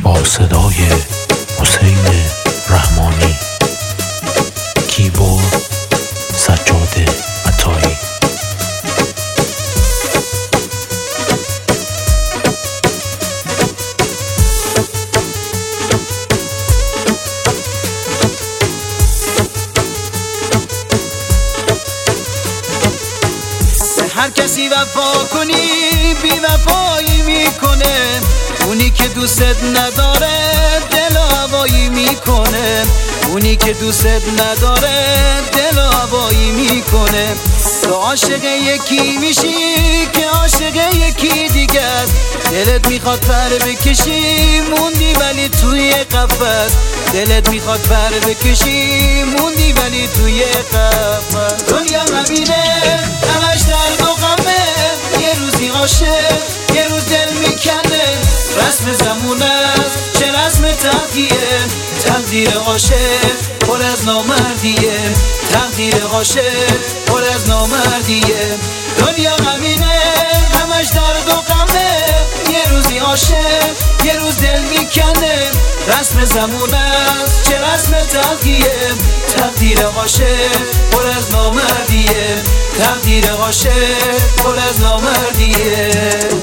با صدای حسین رحمانی، کیبورد سجاد عطایی. هر کسی وفا کنی بی وفایی میکنه، اونی که دوست نداره دل هوایی میکنه، اونی که دوست نداره دل هوایی میکنه. تو عاشق یکی میشی که عاشق یکی دیگه است، دلت میخواد پر بکشی موندی ولی توی قفس، دلت میخواد پر بکشی موندی ولی توی قفس. دنیا همینه همش درد و غمه، یه روزی عاشق یه روز دل میکنه، رسم زمون است چه رسم تقدیه، تقدیر عاشق پر از نامردیه، تقدیر عاشق پر از نامردیه. دنیا همینه همش درد و غمه، یه روزی عاشق یه روز دل میکنه، رسم زمون است چه رسم تقدیه، تقدیر عاشق پر از نامردیه، تقدیر عاشق پر از نامردیه.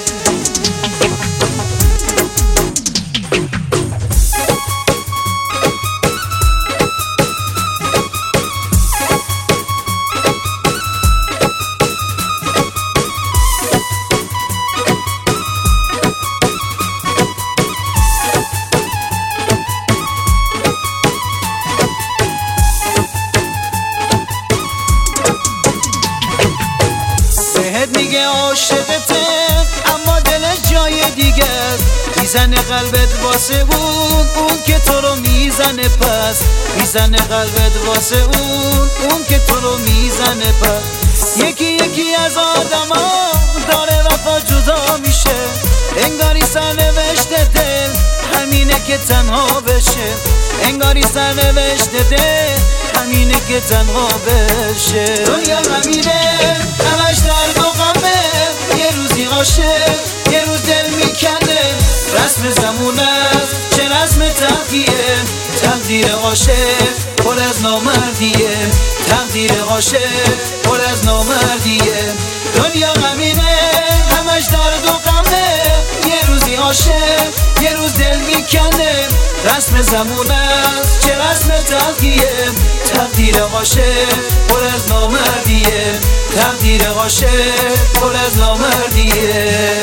میگه عاشقته اما دلش جای دیگه است، میزنه قلبت واسه اون که تو رو میزنه پس، میزنه قلبت واسه اون که تو رو میزنه پس. یکی یکی از آدما داره وفا جدا میشه، انگاری سرنوشت دل همینه که تنها بشه، انگاری سرنوشت دل همینه که تنها بشه. دنیا همینه همش درد و غمه، یه روزی عاشق یه روز دل میکنه، رسم زمون است چه رسم تقدیه، تقدیر عاشق پر از نامردیه، تقدیر عاشق پر از نامردیه. دنیا همینه همش درد و غمه، یه روزی عاشق یه روز دل میکنه، رسم زمون است چه رسم تقدیه، تقدیر عاشق پر از نامردیه، تقدیر عاشق پر از نامردیه.